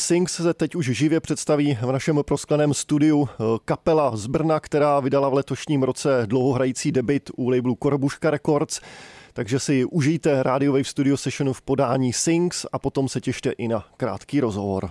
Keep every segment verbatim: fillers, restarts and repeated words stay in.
Sings se teď už živě představí v našem proskleném studiu kapela z Brna, která vydala v letošním roce dlouhohrající debut u labelu Korbuška Records. Takže si užijte Radio Wave Studio Sessionu v podání Sings a potom se těšte i na krátký rozhovor.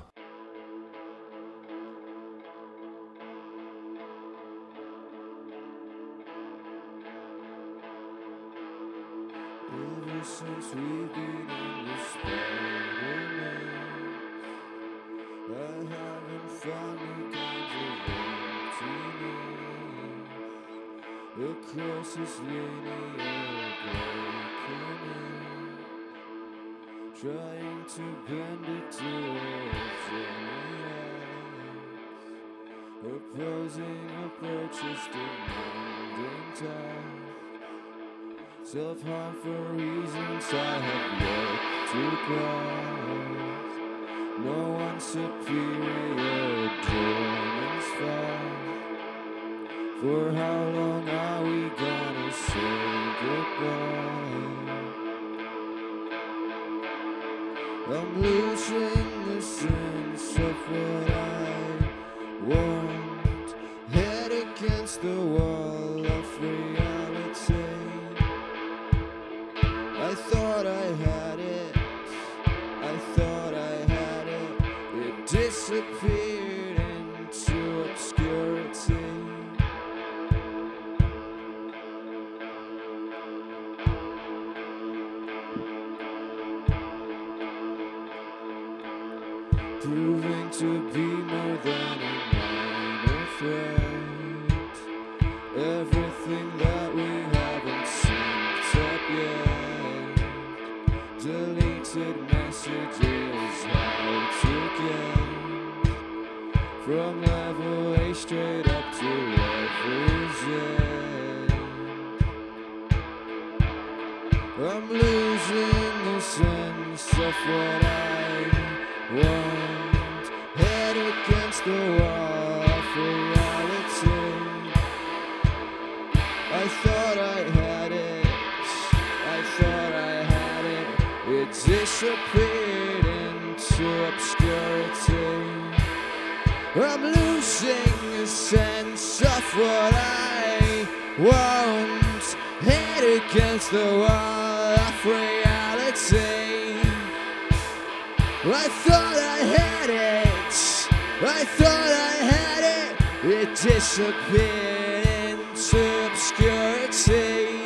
Across this linear broken, trying to bend it towards the opposing approaches demanding time, self-harm for reasons I have yet to cross. No one superior German's fight. For how long are we gonna say goodbye? I'm losing the sense of what I want, head against the wall of reality. I thought I had it, I thought I had it, it disappeared into obscurity. Proving to be more than a minor threat. Everything that we haven't synced up yet. Deleted messages, how to get from level A straight up to level Z. I'm losing the sense of what I want, head against the wall of reality. I thought I had it, I thought I had it, it disappeared into obscurity. I'm losing a sense of what I want, head against the wall of reality. I thought I had it, I thought I had it, it disappeared into obscurity.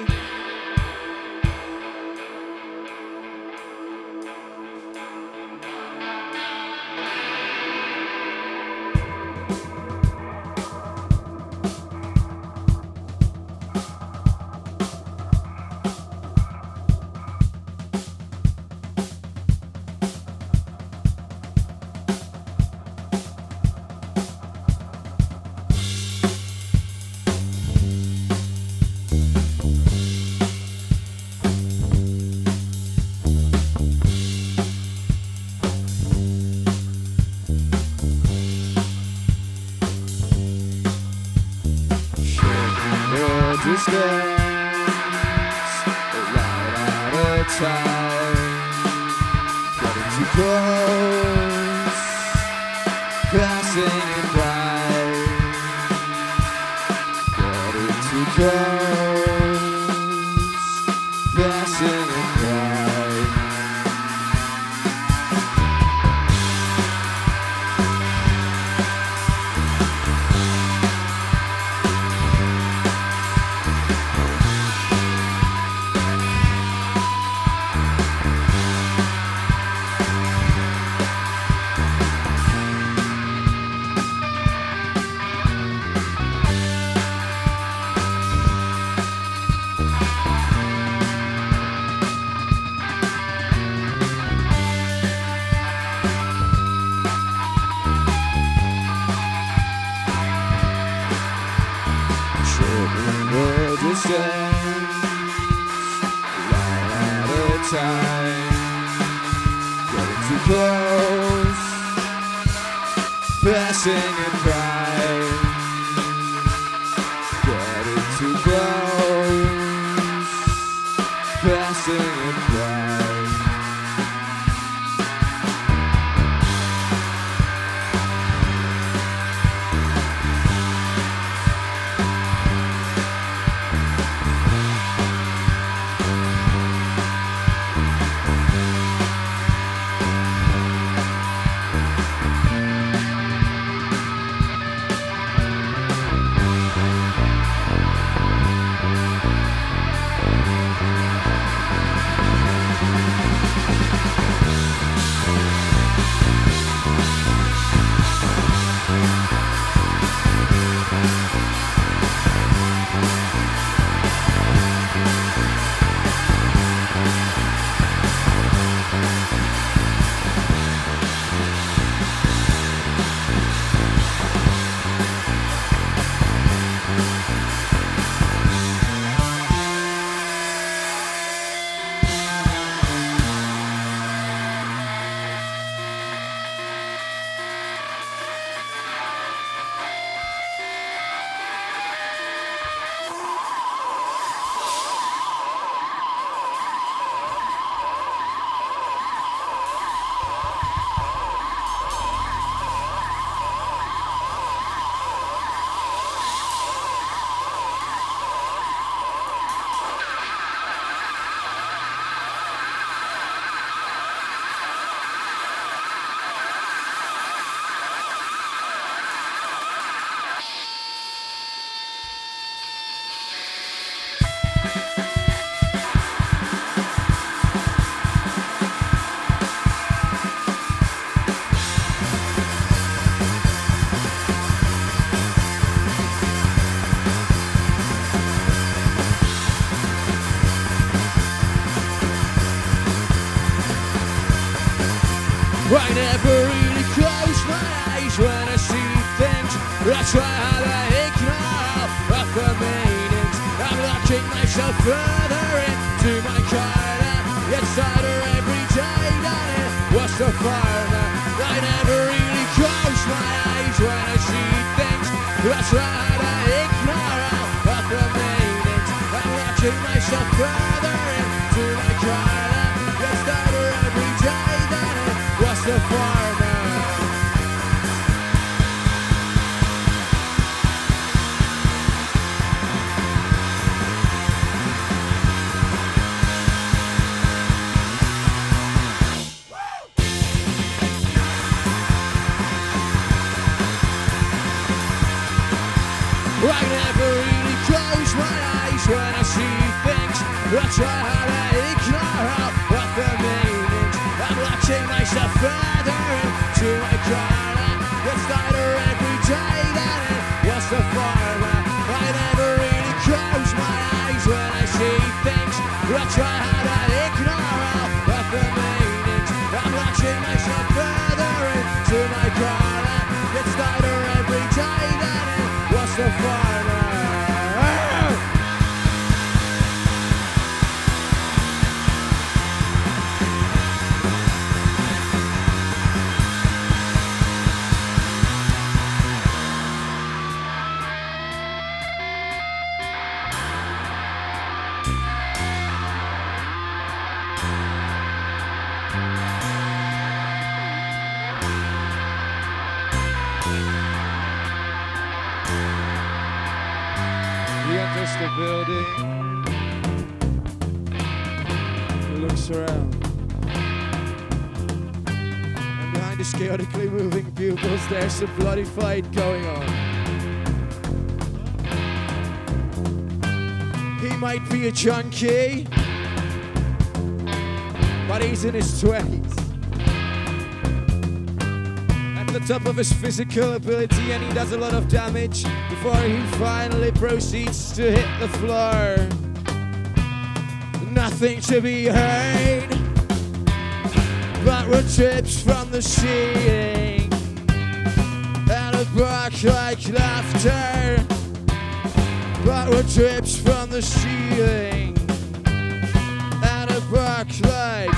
never really close my eyes when I see things. I try hard to ignore all of the meanings. I'm locking myself further into my corner. Gets harder every day, don't it? What's the farmer? I never really close my eyes when I see things. I try hard to ignore all of the meanings. I'm locking myself further into my corner. Gets harder every day, don't it? What's the farmer? I never really close my eyes when I see things. I try hard to ignore all of the meanings. I'm locking myself further into my corner. It's lighter every day, that it was the farmer. I never really close my eyes when I see things. I try hard to ignore all of the meanings. I'm locking myself further into my corner. It's lighter every day, that it was the farmer. The building, he looks around, and behind his chaotically moving pupils there's a bloody fight going on. He might be a junkie, but he's in his twenties, at the top of his physical ability, and he does a lot of damage before he finally proceeds to hit the floor. Nothing to be heard but what drips from the ceiling, and a bark like laughter, but what drips from the ceiling, and a bark like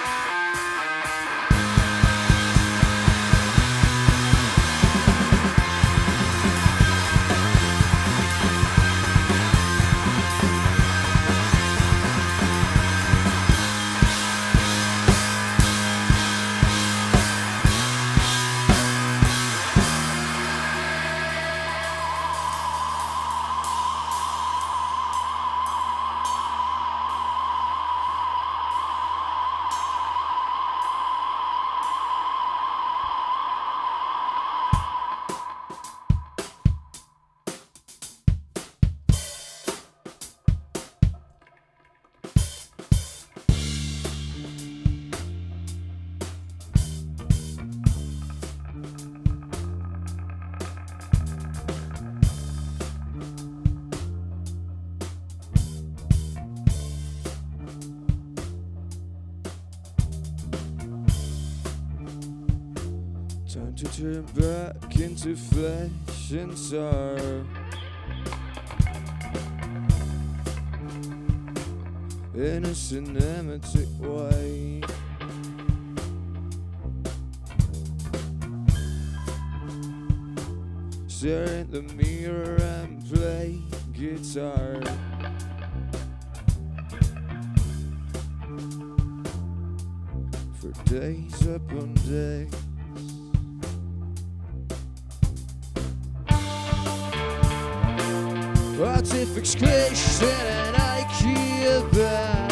time to turn back into flesh and sorrow. In a cinematic way, stare in the mirror and play guitar. For days upon days, what if excretion and IKEA bag?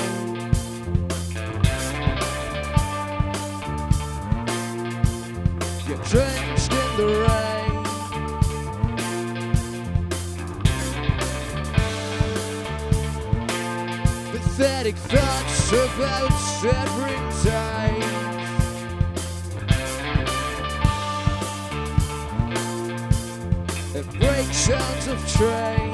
Get drenched in the rain, pathetic thoughts about severing ties. And breakdowns of trains.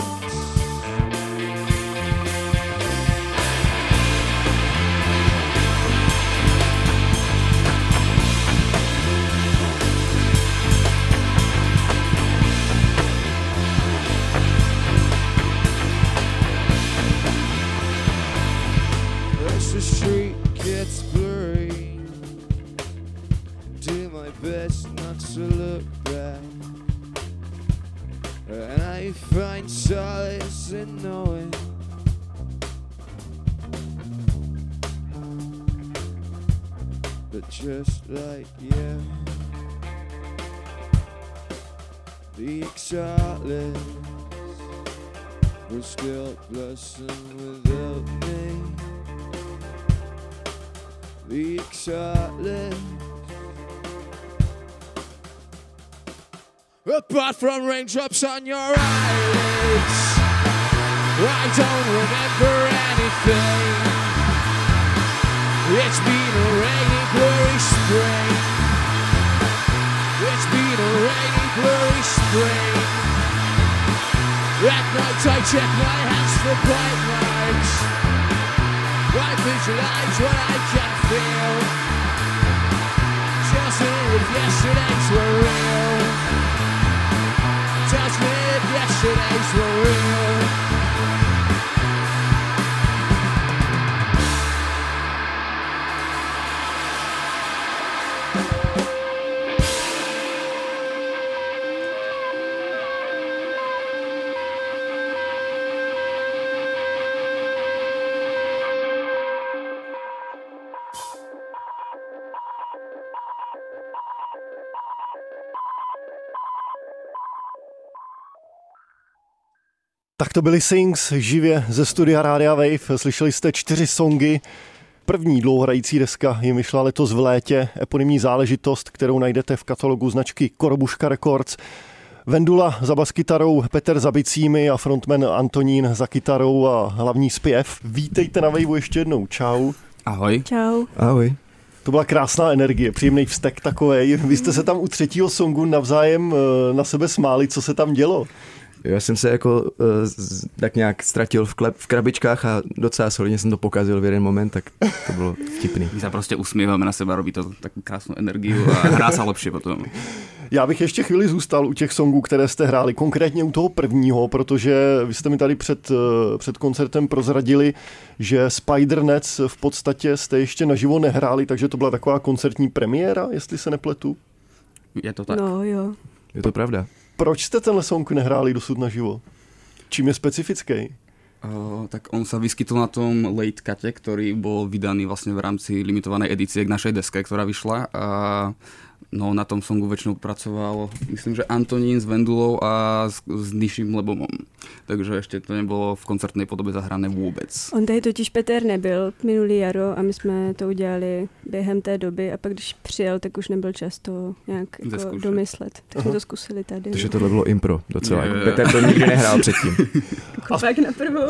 best not to look back. And I find solace in knowing that just like you, the exalted will still blossom without me. The exalted. Apart from raindrops on your eyelids, I don't remember anything. It's been a rainy, blurry spring. It's been a rainy, blurry spring. At night I check my hands for bite marks. I visualize what I can feel. Tells me if yesterdays were real. Tells me if yesterdays were real. Tak to byly Sings živě ze studia Rádia Wave. Slyšeli jste čtyři songy. První dlouhohrající deska jim vyšla letos v létě. Eponymní záležitost, kterou najdete v katalogu značky Korobuška Records. Vendula za baskytarou, Petr za bicími a frontman Antonín za kytarou a hlavní zpěv. Vítejte na Waveu ještě jednou. Čau. Ahoj. Čau. Ahoj. To byla krásná energie, příjemný vztek takovej. Vy jste se tam u třetího songu navzájem na sebe smáli. Co se tam dělo? Já jsem se jako uh, tak nějak ztratil v, klep, v krabičkách a docela solidně jsem to pokazil v jeden moment, tak to bylo vtipný. My se prostě usmíváme na sebe, robí to tak krásnou energii a hrá se lepší potom. Já bych ještě chvíli zůstal u těch songů, které jste hráli, konkrétně u toho prvního, protože vy jste mi tady před, před koncertem prozradili, že Spidernets v podstatě jste ještě naživo nehráli, takže to byla taková koncertní premiéra, jestli se nepletu. Je to tak? No jo. Je to pravda. Proč jste tenhle song nehráli dosud naživo? Čím je specifický? Uh, tak on sa vyskytol na tom Late Cute, ktorý bol vydaný vlastne v rámci limitovanej edície k našej deske, ktorá vyšla. A no, na tom songu väčšinou pracoval, myslím, že Antonín s Vendulou a s, s Niším Lebomom. Takže ešte to nebolo v koncertnej podobe zahrané vůbec. On tady totiž Petr nebyl minulý jaro a my jsme to udělali během té doby a pak když přijel, tak už nebyl čas to nějak jako domyslet. Tak jsme to zkusili tady. Takže tohle bylo impro docela. Je, je. Petr to nikdy nehrál předtím. Kopak na prvou.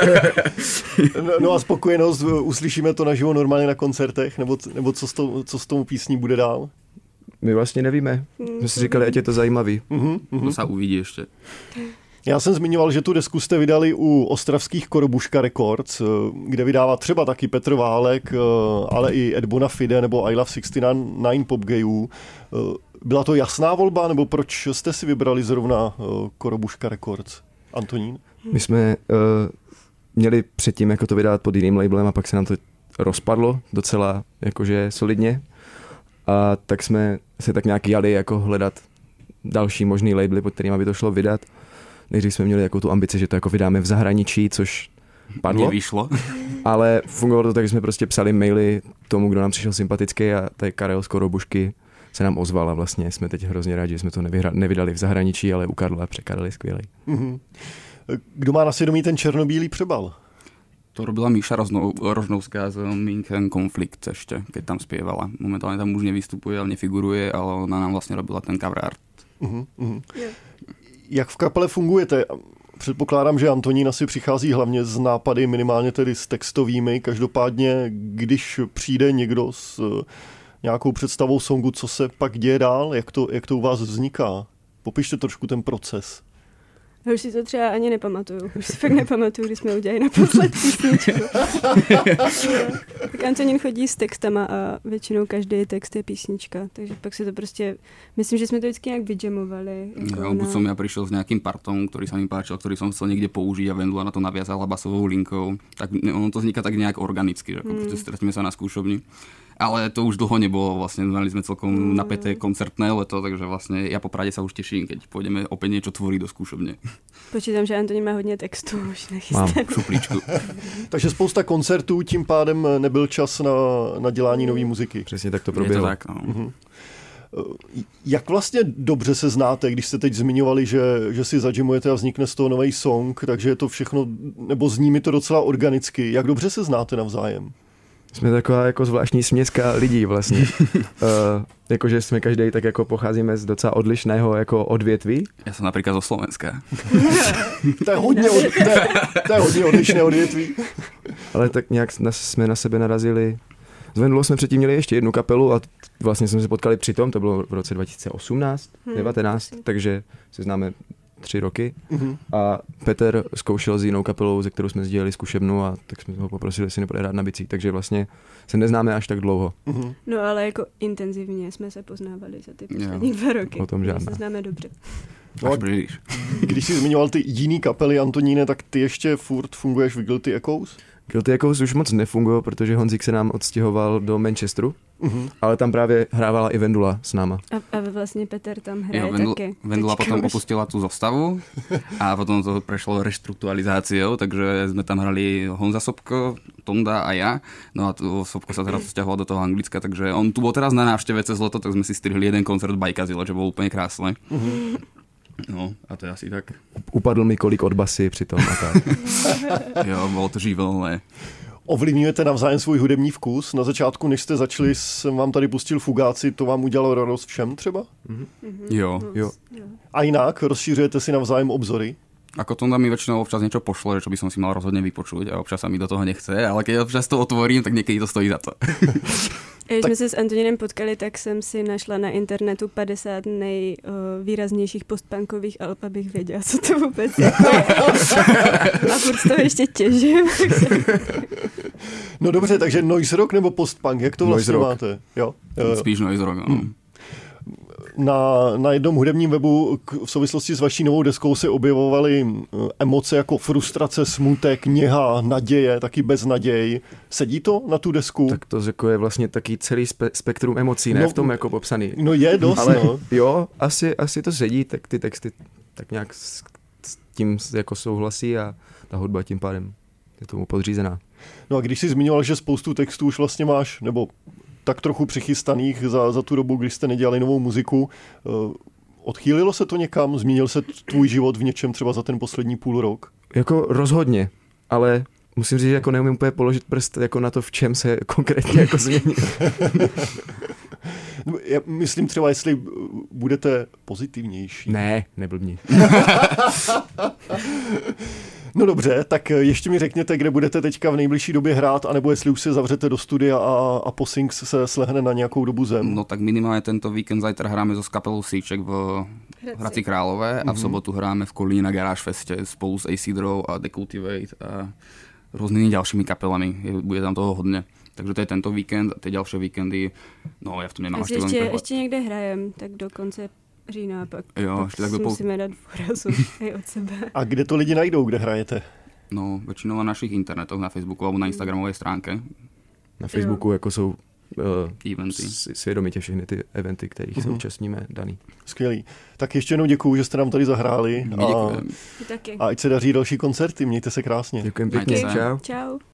no, no a spokojenost, uslyšíme to naživo normálně na koncertech, nebo, nebo co, s tou, co s tou písní bude dál? My vlastně nevíme. My si říkali, ať je to zajímavý. Uh-huh, uh-huh. To sa uvidí ještě. Já jsem zmiňoval, že tu desku jste vydali u ostravských Korobuška Records, kde vydává třeba taky Petr Válek, ale i Ed Bonafide nebo I Love šedesát devět Pop Gayů. Byla to jasná volba, nebo proč jste si vybrali zrovna Korobuška Records? Antonín? My jsme uh, měli předtím jako to vydat pod jiným labelem a pak se nám to rozpadlo docela jakože solidně. A tak jsme se tak nějak jali jako hledat další možný labely, pod kterým by to šlo vydat. Nejdřív jsme měli jako tu ambici, že to jako vydáme v zahraničí, což padlo. Nevyšlo. Ale fungovalo to tak, že jsme prostě psali maily tomu, kdo nám přišel sympatický a tady Karel z Korobušky se nám ozval a vlastně jsme teď hrozně rádi, že jsme to nevyhra- nevydali v zahraničí, ale u Karla překladali skvělej. Mm-hmm. Kdo má na svědomí ten černobílý přebal? To robila Míša Roznou, Rožnovská z Minken Konflikt ešte, keď tam spievala. Momentálne tam už nevystupuje, ale nefiguruje, ale ona nám vlastne robila ten cover art. Uh-huh, uh-huh. Yeah. Jak v kapele fungujete? Předpokládám, že Antonín asi přichází hlavně z nápady, minimálně tedy s textovými. Každopádně, když přijde někdo s nějakou představou songu, co se pak děje dál? Jak to, jak to u vás vzniká? Popište trošku ten proces. Já už si to třeba ani nepamatuju. Už si fakt nepamatuju, když jsme udělali naposled písničku. Tak Antonín chodí s textama a většinou každý text je písnička. Takže pak si to prostě... Myslím, že jsme to vždycky nějak vyjamovali. Jako ja, buď som ja prišiel s nejakým partom, ktorý sa mi páčil, ktorý som chcel niekde použiť a Vendula na to naviazala basovou linkou. Tak ono to vzniká tak nejak organicky, že ako mm. stretneme sa na skúšovni. Ale to už dlho nebolo, vlastne mali sme celkom napäté koncertné leto, takže vlastne ja po Prade sa už teším, keď pôjdeme opäť niečo tvoriť do skúšobne. Počítám, že Antonín má hodně textů už Mám v šuplíčku. Takže spousta koncertů, tím pádem nebyl čas na, na dělání nové muziky. Přesně tak to proběhlo. Je to tak, no. Uh-huh. Jak vlastně dobře se znáte, když jste teď zmiňovali, že, že si zadžimujete a vznikne z toho nový song, takže je to všechno, nebo zní mi to docela organicky. Jak dobře se znáte navzájem? Jsme taková jako zvláštní směska lidí vlastně. uh, jakože jsme každý tak jako pocházíme z docela odlišného jako odvětví. Já jsem například zo Slovenska. to, je hodně od, to, je, to je hodně odlišné odvětví. Ale tak nějak na, jsme na sebe narazili. S Vendulou jsme předtím měli ještě jednu kapelu a vlastně jsme se potkali při tom, to bylo v roce dva tisíce osmnáct, hmm. devatenáct, takže se známe tři roky. Mm-hmm. A Petr zkoušel s jinou kapelou, ze kterou jsme sdíleli zkušebnu a tak jsme ho poprosili, jestli nepůjde hrát na bicí. Takže vlastně se neznáme až tak dlouho. Mm-hmm. No ale jako intenzivně jsme se poznávali za ty poslední dva roky. O tom žádná. My se známe dobře. No, když jsi zmiňoval ty jiný kapely, Antoníne, tak ty ještě furt funguješ v Guilty Echoes? Guilty Echoes už moc nefungují, protože Honzík se nám odstěhoval do Manchesteru, uh-huh. ale tam právě hrávala i Vendula s náma. A, a vlastně Peter tam hraje jo, Vendula, taky. Vendula Teďka potom už. opustila tú zostavu a potom to prešlo reštrukturalizáciou, takže sme tam hrali Honza Sobko, Tonda a ja. No a to Sobko sa teraz sťahoval do toho Anglicka, takže on tu bol teraz na návšteve cez leto, tak sme si strihli jeden koncert v Bajkazile, čo bolo úplne krásne. Uh-huh. No, a to je asi tak. Upadl mi kolik od basy při tom a tak. Jo, bolo to živelné. Ovlivňujete navzájem svůj hudební vkus? Na začátku, než jste začali, jsem vám tady pustil Fugáci, to vám udělalo radost všem třeba? Mm-hmm. Jo. jo. A jinak, rozšířujete si navzájem obzory? Ako Tonda mi väčšinou občas niečo pošle, čo by som si mal rozhodne vypočuť a občas sa mi do toho nechce, ale keď občas to otvorím, tak niekedy to stojí za to. Když jsme se s Antonínem potkali, tak jsem si našla na internetu padesát nejvýraznějších postpunkových alb, abych věděla, co to vůbec je. A furt z toho ještě těžím. No dobře, takže noise rock nebo postpunk, jak to vlastně máte? Jo. Spíš noise rock, no. Hmm. Na, na jednom hudebním webu k, v souvislosti s vaší novou deskou se objevovaly emoce jako frustrace, smutek, něha, naděje, taky beznaděj. Sedí to na tu desku? Tak to jako je vlastně taky celý spe- spektrum emocí, ne? No, v tom jako popsaný. No je dost, ale no. Jo, asi, asi to sedí, tak ty texty tak nějak s, s tím jako souhlasí a ta hudba tím pádem je tomu podřízená. No a když jsi zmiňoval, že spoustu textů už vlastně máš, nebo tak trochu přichystaných za, za tu dobu, když jste nedělali novou muziku. Odchýlilo se to někam? Změnil se tvůj život v něčem třeba za ten poslední půl rok? Jako rozhodně, ale musím říct, že jako neumím úplně položit prst jako na to, v čem se konkrétně jako změní. Já myslím třeba, jestli budete pozitivnější. Ne, neblbni. No dobře, tak ještě mi řekněte, kde budete teďka v nejbližší době hrát, anebo jestli už se zavřete do studia a, a Posings se slehne na nějakou dobu zem. No tak minimálně tento víkend zajtra hráme so kapelou Síček v Hradci Králové a v sobotu hráme v Kolíně na Garage Feste spolu s Acidrou a Decultivate a různými dalšími kapelami. Bude tam toho hodně. Takže to je tento víkend a ty další víkendy, no já v tom nemám až ještě, ještě, ještě někde hrajem, tak do konce října, pak, jo, pak ještě tak dopol... musíme dát důrazu i od sebe. A kde to lidi najdou, kde hrajete? No, většinou na našich internetoch, na Facebooku nebo na Instagramové stránke. Na Facebooku jo. Jako jsou uh, eventy. Svědomitě všechny ty eventy, kterých uh-huh. se účastníme, daný. Skvělý. Tak ještě jednou děkuju, že jste nám tady zahráli. A, a ať se daří další koncerty, mějte se krásně. Děkujem pěkně, čau. Čau.